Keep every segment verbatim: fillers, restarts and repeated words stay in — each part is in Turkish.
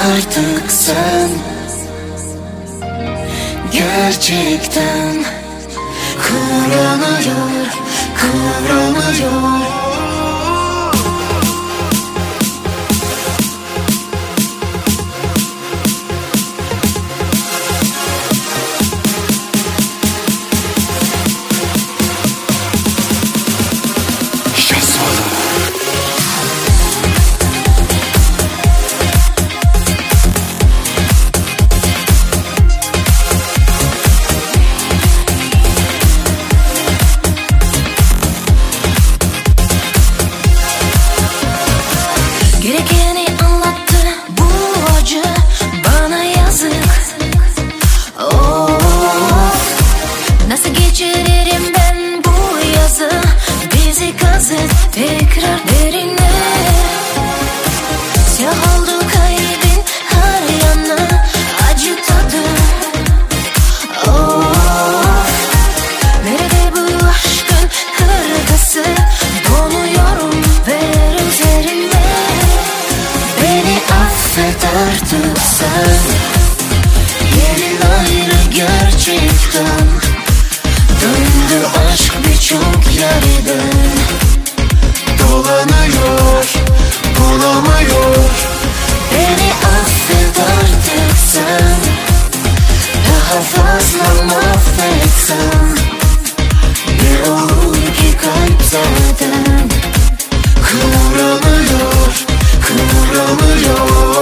artık sen. Gerçekten kıvranıyor, kıvranıyor. Gerekeni anlattı bu acı, bana yazık. Of, nasıl geçiririm ben bu yazı? Bizi kazıt tekrar derine. Siyah oldu kalbin her yanı, acı tadı. Of, nerede bu aşkın hırkası? Donuyorum ver üzerime. Beni affet artık sen. Yerin ayrı gerçekten. Döndü aşk birçok yerden. Dolanıyor, bulamıyor. Beni affet artık sen. Daha fazla mahvetsen. Ne olur ki kalp zaten kıvranıyor, kıvranıyor.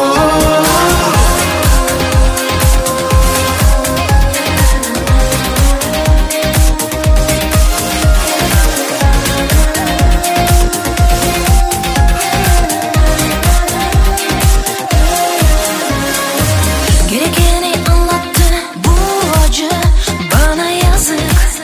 Gerekeni anlattı bu acı, bana yazık.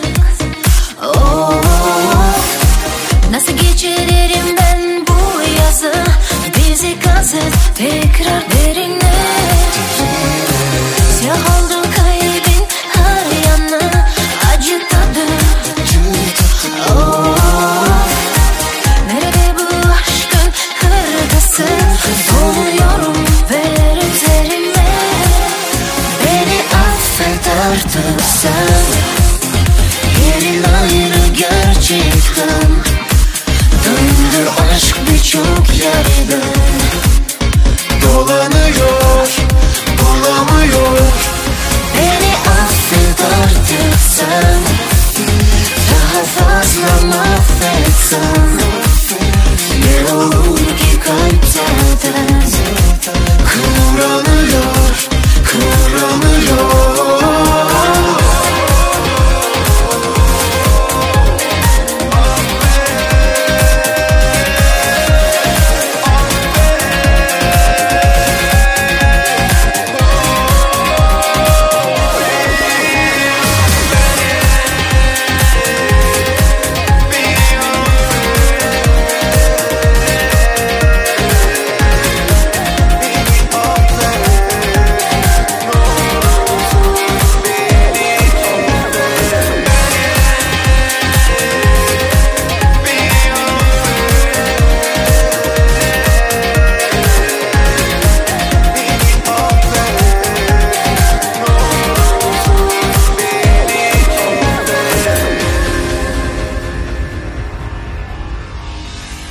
Of, nasıl geçiririm ben bu yazı? Bizi kazıt tekrar derine. Siyah oldu kalbin her yanı, acı tadı. Of, nerede bu aşkın hırkası? Donuyorum ver üzerime. Beni affet artık sen.